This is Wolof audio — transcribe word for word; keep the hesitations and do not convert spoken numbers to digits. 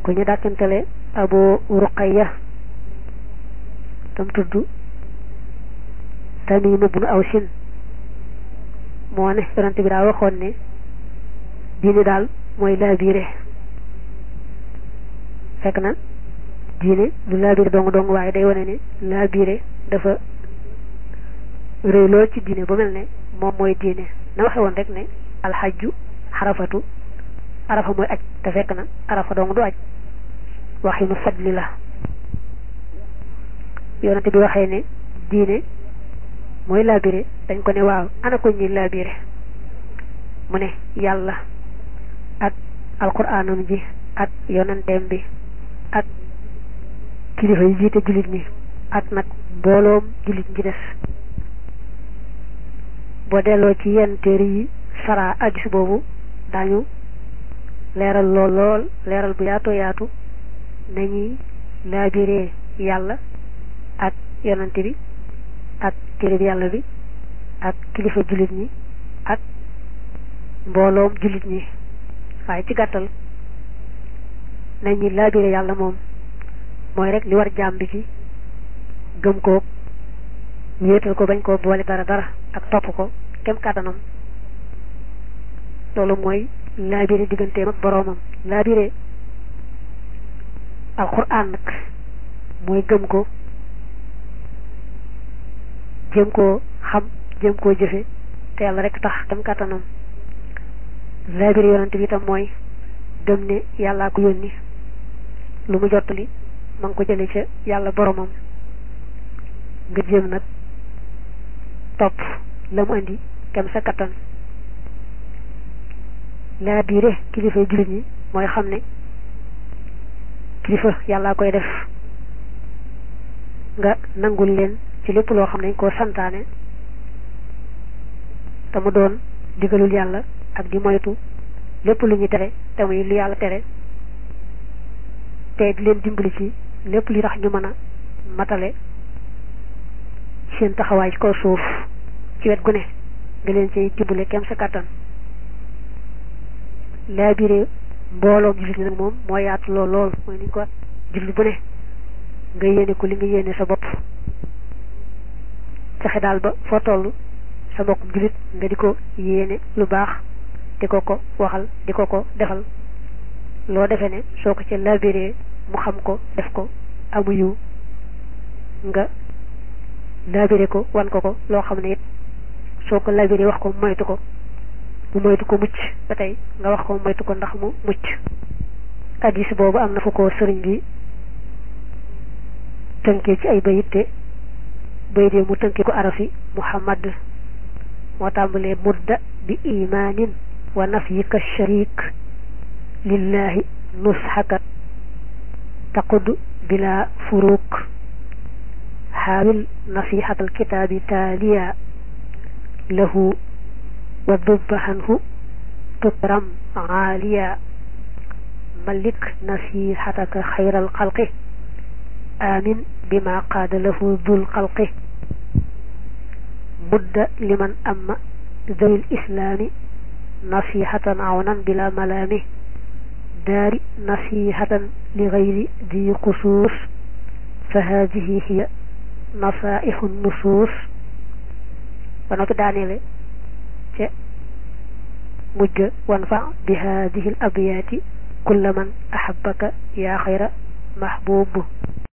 ku ñu dàkkantele Abu Ruqayya tam tudd Tamim ibnu Awsin moo ne yonante bi daa waxoon ne diine daal mooy laabiire fekk na diine lu laabiire dong dong waaye day wane ne laabiire dafa réy lool ci diine ba mel ne moom mooy diine na waxe woon rek ne alxajju xarafatu arafa mooy aj te fekk na arafa dong du aj waxinu fadli la yonante bi waxee ne diine mooy laabire dañ ko ne waaw ana ko ñi laabire mu ne yàlla ak alquraanam ji ak yonanteem bi ak kilifa yi jiite jullit ñi ak nag mbooloom jullit ñi des boo delloo ci yenn téere yi sara addis boobu daañu leeral lool lool leeral bu yaatoo yaatu nañuy laabiree yàlla ak yonante bi ak téere bi yàlla bi ak kilifa jullit ñi ak mbooloom jullit ñi waaye ci gàttal nañuy laabiree yàlla moom mooy rek li war jaam bi ci gëm ko wéetal ko bañ koo boole dara dara ak topp ko kem kàttanam loolu mooy laabire digganteem ak boroomam laabire alxuraan nag mooy gëm ko jéem koo xam jéem koo jëfe te yàlla rek tax kem kàttanam laabire yonante bi itam mooy gëm ne yàllaa ko yónni lu mu jottali ma ngi ko jële ca yàlla boromam nga jéem nag topp la mu andi kem sa kattan laa biire kilifa jullit ñi mooy xam ne kilifa yàllaa koy def nga nangul leen ci lépp loo xam ne dañ koo santaane te mu doon digalul yàlla ak di moytu lépp lu ñu tere te muy lu yàlla tere te di leen dimbali ci lépp li tax ñu mën a matale seen taxawaay ci kaw suuf ci wet gu ne nga leen cay dimbale kem sa kàttan laabire mbooloom jullit ñi nag moom moo yaatu lool lool mooy niñ ko jullit bu ne nga yéene ko li nga yéene sa bopp fexe daal ba foo toll sa mbokkum jullit nga di ko yéene lu baax di ko ko waxal di ko ko defal loo defe ne soo ko ca laabiree mu xam ko def ko amu yiw nga laabire ko wan ko ko loo xam ne it soo ko laabiree wax ko moytu ko mu moytu ko mucc ba tey nga wax ko moytu ko ndax mu mucc hadiis boobu am na fu ko sëriñ bi tënkee ci ay bayit te bayit yi mu tënkee ko arafi muhammad moo tàmbalee mudda bi imaanin wa nafyika sharik lillahi nushaka taqud bila furuq xaawil nasihatal kitaabi taaliya lahu wa dubba hanhu tukram aaliya malik nasihataka xayral xalqi amin bima qaada lahu dul xalqi mudda liman amma zawil islaami nasihatan awnan bila malaami daari nasihatan li gayri di xusuus fa haadihi hiya nasaihu nusuus ba noppi daaneele ca mujj wanfa bi haadihi al abyaati kulla man ahabbaka yaa xayra mahbuub